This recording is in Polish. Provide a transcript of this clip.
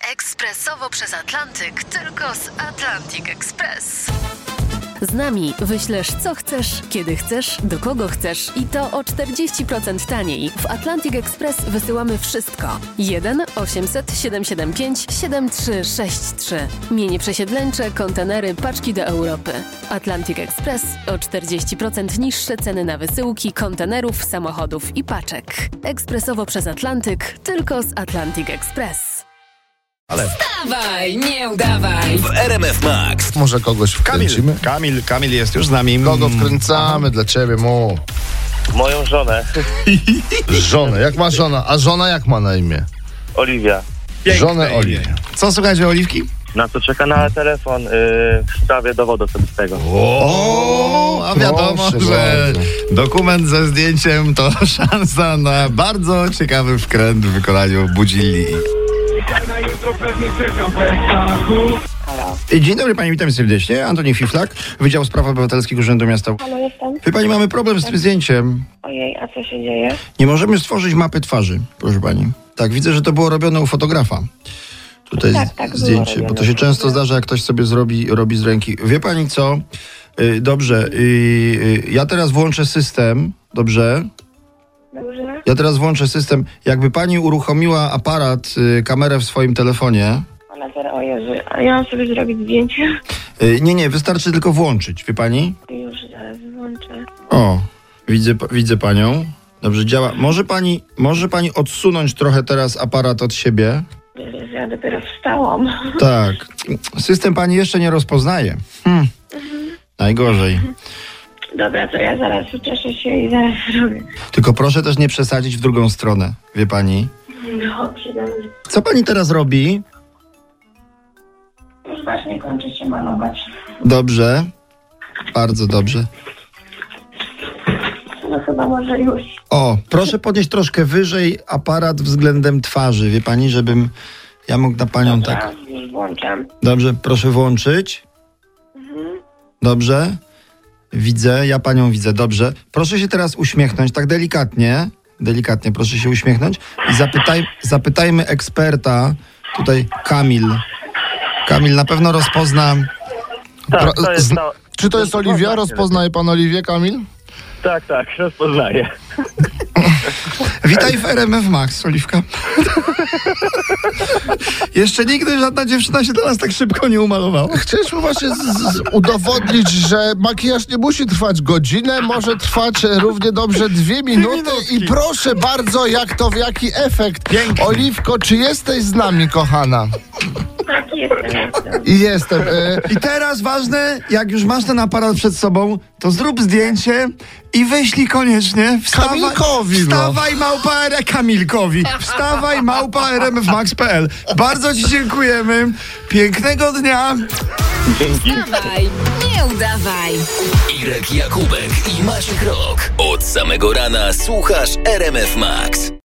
Ekspresowo przez Atlantyk, tylko z Atlantic Express. Z nami wyślesz co chcesz, kiedy chcesz, do kogo chcesz i to o 40% taniej. W Atlantic Express wysyłamy wszystko. 1 800 775 7363. Mienie przesiedleńcze, kontenery, paczki do Europy. Atlantic Express o 40% niższe ceny na wysyłki, kontenerów, samochodów i paczek. Ekspresowo przez Atlantyk, tylko z Atlantic Express. Ale Wstawaj, nie udawaj! w RMF Max Może kogoś wkręcimy? Kamil jest już z nami. Kogo wkręcamy? Dla ciebie, Moją żonę, Żonę. Jak ma żona? A żona jak ma na imię? Oliwia. Żonę Oliwia. Co słuchajcie, Oliwki? Na co czeka na telefon w sprawie dowodu osobistego. A wiadomo, Proszę że bardzo. dokument ze zdjęciem to szansa na bardzo ciekawy wkręt w wykonaniu Budzilli. Dzień dobry pani, witam serdecznie. Antoni Fiflak, Wydział Spraw Obywatelskich Urzędu Miasta. Halo, jestem. Wie pani, mamy problem z tym zdjęciem. Ojej, a co się dzieje? Nie możemy stworzyć mapy twarzy, proszę pani. Tak, widzę, że to było robione u fotografa. Tutaj Tak, było zdjęcie, bo robione. to się często zdarza, jak ktoś sobie robi z ręki. Wie pani co? Dobrze, ja teraz włączę system, dobrze? Dobrze? Ja teraz włączę system. Jakby pani uruchomiła aparat, kamerę w swoim telefonie. Ale teraz, o Jezu, a ja mam sobie zrobić zdjęcie? Nie, wystarczy tylko włączyć, wie pani? Już zaraz włączę. O, widzę panią. Dobrze, działa. Może pani odsunąć trochę teraz aparat od siebie? Jezu, ja dopiero wstałam. Tak. System pani jeszcze nie rozpoznaje. Najgorzej. Dobra, to ja zaraz ucieszę się i zaraz zrobię. Tylko proszę też nie przesadzić w drugą stronę, wie pani? No, przydam. Co pani teraz robi? Już właśnie kończy się malować. Dobrze. Bardzo dobrze. No chyba może już. O, proszę podnieść troszkę wyżej aparat względem twarzy, wie pani, żebym ja mógł na panią tak. Dobra, już włączam. Dobrze, proszę włączyć. Dobrze. Widzę, ja panią widzę, dobrze. Proszę się teraz uśmiechnąć, tak delikatnie. Delikatnie, proszę się uśmiechnąć. I zapytajmy eksperta, tutaj Kamil. Kamil na pewno rozpozna... Tak, to jest to. Czy to jest Oliwia? Rozpoznaje pan Oliwię, Kamil? Tak, rozpoznaję. Witaj w RMF Max, Oliwka. Jeszcze nigdy żadna dziewczyna się do nas tak szybko nie umalowała. Chcieliśmy właśnie udowodnić, że makijaż nie musi trwać godzinę, może trwać równie dobrze 2 minuty i proszę bardzo, jaki efekt. Pięknie. Oliwko, czy jesteś z nami, kochana? Tak, jestem. I jestem. I teraz ważne, jak już masz ten aparat przed sobą, to zrób zdjęcie i wyślij koniecznie. Kamilkowi, no. Wstawaj małpa Kamilkowi. Wstawaj małpa rmfmax.pl. Bardzo ci dziękujemy. Pięknego dnia. Dzięki. Wstawaj, nie udawaj! Irek Jakubek i Maciek Rok. Od samego rana słuchasz RMF Max.